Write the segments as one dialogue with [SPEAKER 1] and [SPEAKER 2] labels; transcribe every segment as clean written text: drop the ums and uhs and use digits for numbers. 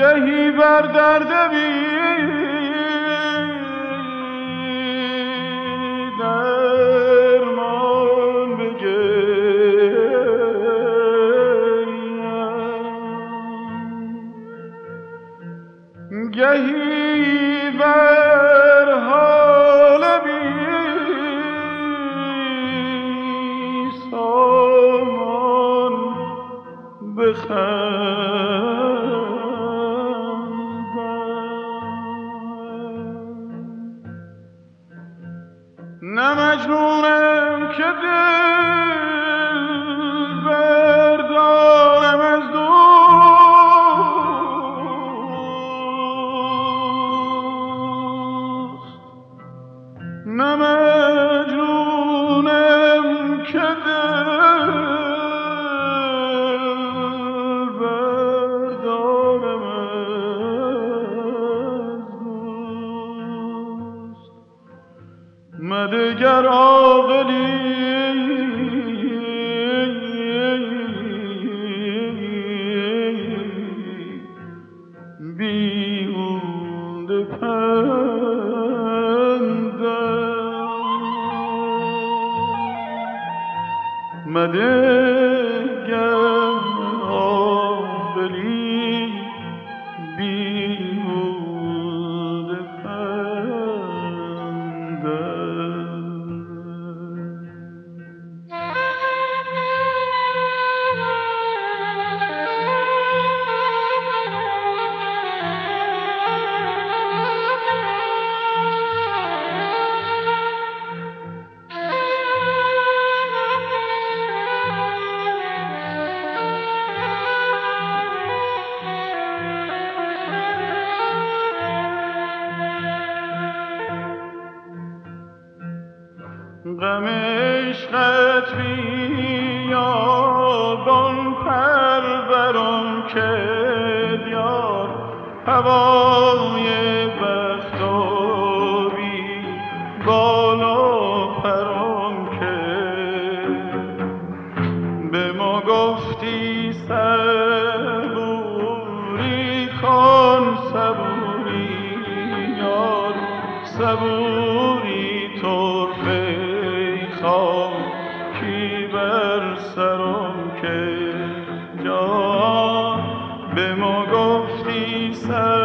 [SPEAKER 1] گهی بر درد بی درمان بگریم، گهی بر حال بی سامان بخندم. نه مجنونم که دل بردارم از دوست، نه مجنونم که دل بردارم از دوست. مدگر عاقلی بیهوده پندم، مدگر عاقلی بیهوده غم عشقت بیابان پرورم که دیار، هوای بخت و بی بالا پرم که به ما گفتی صبوری کن، صبوری یار، صبوری طرفه خاکی بر سرم که جان به ما گفتی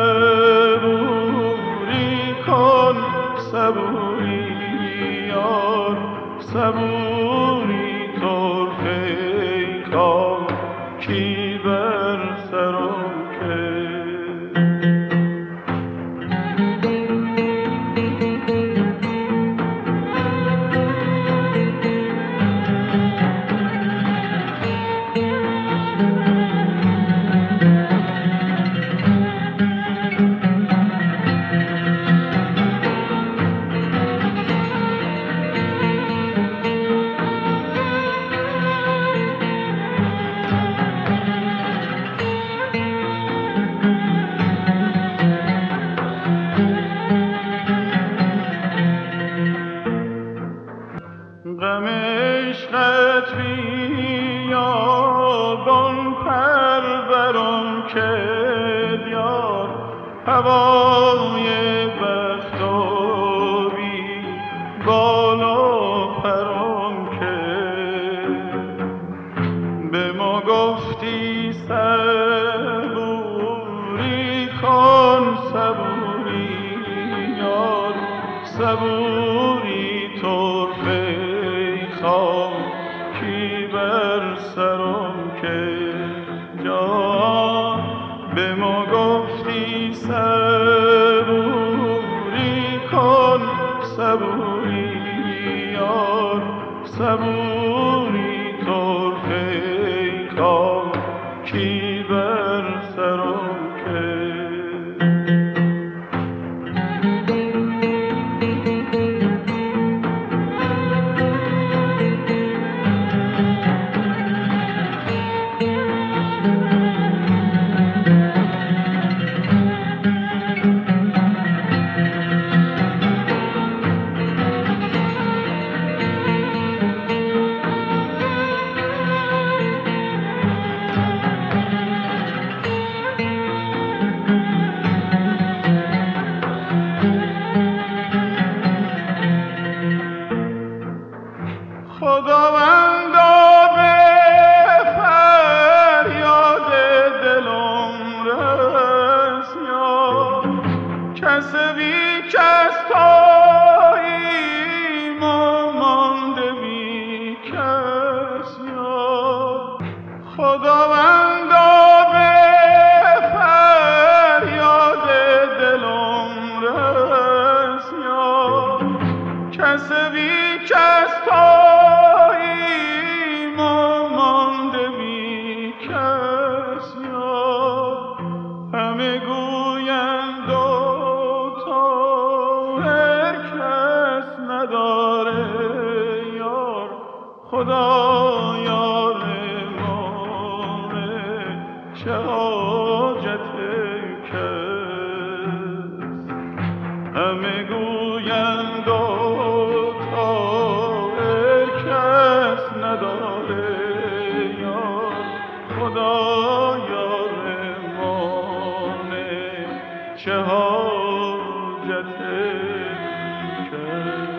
[SPEAKER 1] صبوری کن، صبوری یار، صبوری طرفه خاکی بر سرم که غم عشقت بیابان پرورم که دیار، هوای بخت و بی بالا پرم که به ما گفتی صبوری کن، صبوری یار، صبوری طرفه خاکی بر سرم که جان به ما گفتی صبوری کن، صبوری یار، صبوری طرفه خاکی بر سرم که خداوندا به فریاد دلم رس یا کس بی کس تاییم و مانده بی کس یا خداوندا به فریاد دلم رس یا کس بی کس تاییم و مانده بی کس یا همه گویند و تا کس نداره یار خدا یار مانه چه حاجت کس همه گویند و تا کس نداره یار خدا یار مانه چه حاجت کس